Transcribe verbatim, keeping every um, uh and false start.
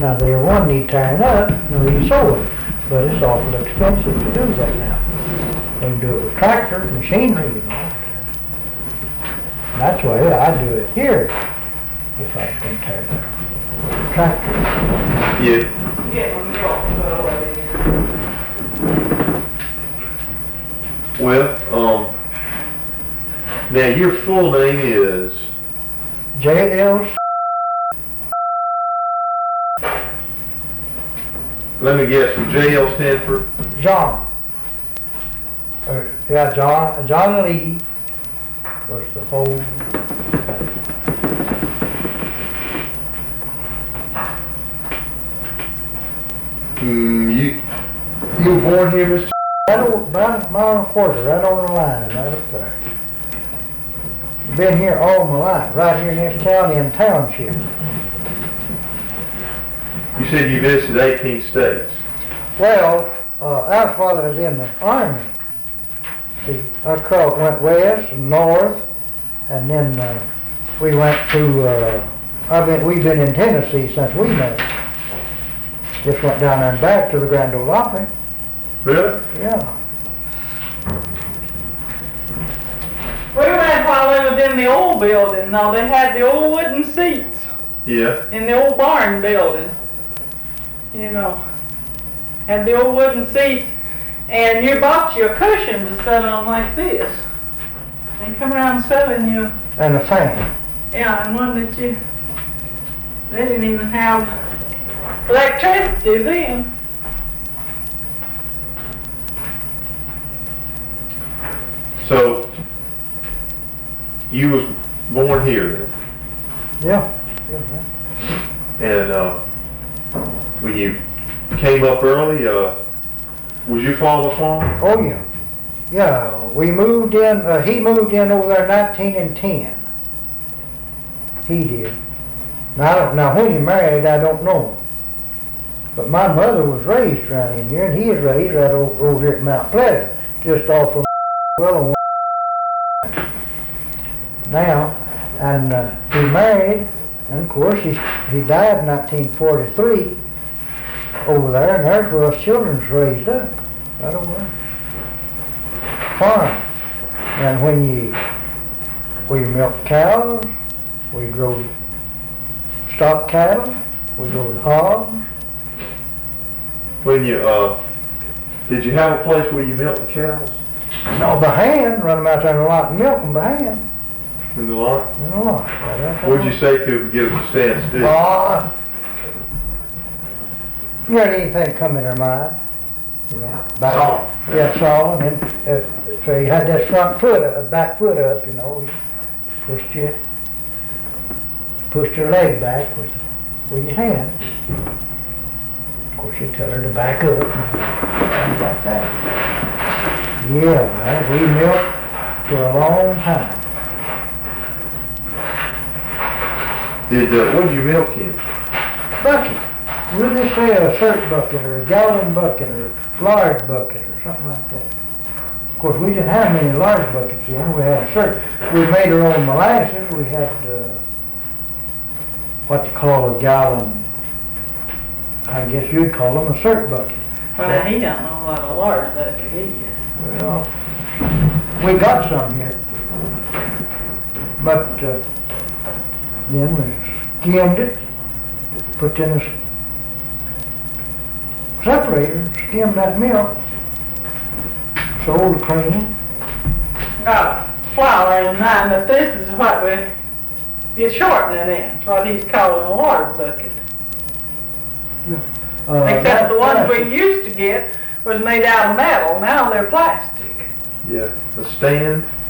Now, there one need tearing up and re-sowing, but it's awful expensive to do that now. They can do it with tractors, machinery, you know. And that's the way I do it here, if I was going to tear it up. Tractor. Yeah. Yeah, when you go, Well, um, now your full name is? J L. Let me guess, J L stand for? John. Uh, yeah, John, John Lee was the whole. Mm, you, you were born here, Mister Right over, about a mile and a quarter, right on the line, right up there. Been here all my life, right here in this county and township. You said you visited eighteen states. Well, uh, that's while I was in the army. See, I crossed, went west and north, and then uh, we went to. Uh, I've been, we've been in Tennessee since we met. Just went down there and back to the Grand Ole Opry. Really? Yeah. we went while they was in the old building. No, they had the old wooden seats Yeah. in the old barn building. You know, had the old wooden seats, and you bought your cushion to sit on like this. They come around selling you, And a fan. yeah, and one that you, they didn't even have electricity then. So, you was born here then? Yeah. Yeah. And, uh, when you came up early, uh, was your father farm? Oh yeah. Yeah. We moved in. Uh, he moved in over there nineteen and ten. He did. Now I don't. Now when he married, I don't know. But my mother was raised around in here, and he was raised right over, over here at Mount Pleasant, just off of well. Now, and uh, he married, and of course he he died in nineteen forty-three over there, and there's where us children's raised up, right over there. Farm. And when you we milk cows, we grow stock cattle, we grow hogs. When you, uh, did you have a place where you milked the cows? No, by hand, run them out there in the lot and milk them by hand. In the lot? In the lot. Right What'd you say could get them to stand still? Uh, you know, anything come in their mind. You know, back, Saw. Yeah, saw, and then, uh, so you had that front foot, uh, back foot up, you know, you pushed your, pushed your leg back with, with your hand. Of course, you tell her to back up, and like that. Yeah, man, we milked for a long time. Did, uh, what did you milk in? Bucket. We'll just say a cert bucket or a gallon bucket or large bucket or something like that. Of course, we didn't have many large buckets then. We had a cert. We made our own molasses. We had uh, what they call a gallon. I guess you'd call them a cert bucket. Well, he don't know what a large bucket is. Well, we got some here, but uh, then we skimmed it, put in a separator, skimmed that milk, sold the cream. Got flour in mine, but this is what we get shortening in. It's what he's calling a large bucket. Uh, Except that- the ones that- we used to get was made out of metal. Now they're plastic. Yeah. A stand?